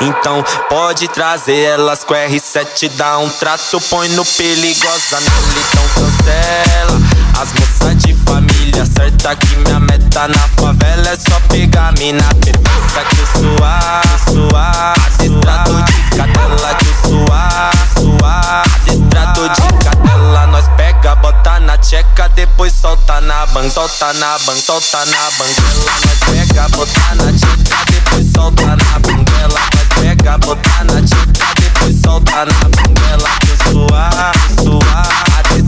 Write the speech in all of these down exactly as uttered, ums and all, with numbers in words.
Então pode trazer elas com R sete, dá um trato, põe no perigosa nele, então cancela. As moças de família, certa que minha meta na favela é só pegar mina perfeita que eu suar, suar. Adestrado de cadela que eu suar, suar. Adestrado de cadela, nós pega, bota na tcheca, depois solta na ban, solta na ban, solta na banguela. Nós pega, bota na tcheca, depois solta na banguela. Nós pega, bota na tcheca, depois solta na banguela que eu suar, suar.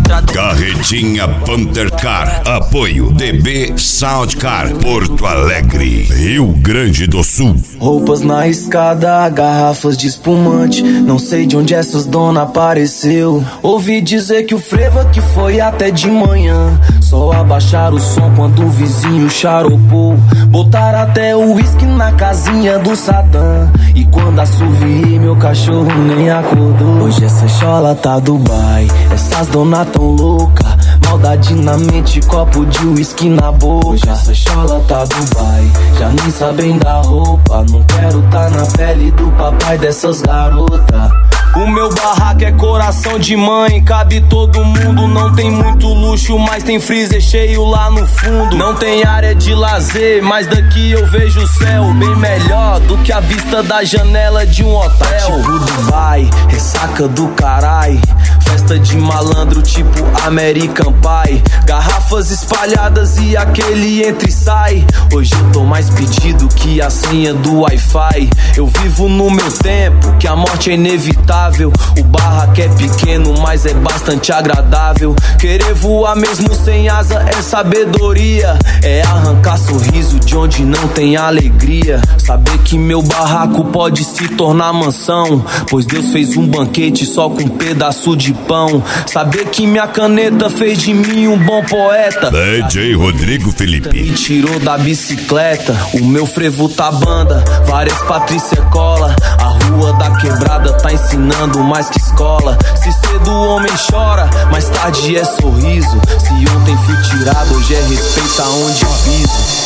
Carretinha Panther Car, apoio D B Soundcar, Porto Alegre, Rio Grande do Sul. Roupas na escada, garrafas de espumante, não sei de onde essas dona apareceu. Ouvi dizer que o frevo aqui foi até de manhã, só abaixar o som quando o vizinho charopou. Botar até o uísque na casinha do Saddam, e quando assoviei meu cachorro nem acordou. Hoje essa chola tá Dubai, essas dona tão louca, maldade na mente, copo de uísque na boca. Hoje essa chola tá Dubai, já nem sabem da roupa. Não quero tá na pele do papai dessas garotas. O meu barraco é coração de mãe, cabe todo mundo. Não tem muito luxo, mas tem freezer cheio lá no fundo. Não tem área de lazer, mas daqui eu vejo o céu bem melhor do que a vista da janela de um hotel. Tipo Dubai, ressaca do carai, festa de malandro tipo American Pie. Garrafas espalhadas e aquele entra e sai. Hoje eu tô mais pedido que a senha do Wi-Fi. Eu vivo no meu tempo, que a morte é inevitável. O barraco é pequeno, mas é bastante agradável. Querer voar mesmo sem asa é sabedoria. É arrancar sorriso de onde não tem alegria. Saber que meu barraco pode se tornar mansão, pois Deus fez um banquete só com um pedaço de pão. Saber que minha caneta fez de mim um bom poeta. D J Rodrigo Felipe me tirou da bicicleta. O meu frevo tá banda, várias Patrícia cola. A rua da quebrada tá ensinando mais que escola. Se cedo o homem chora, mais tarde é sorriso. Se ontem fui tirado, hoje é respeito aonde piso.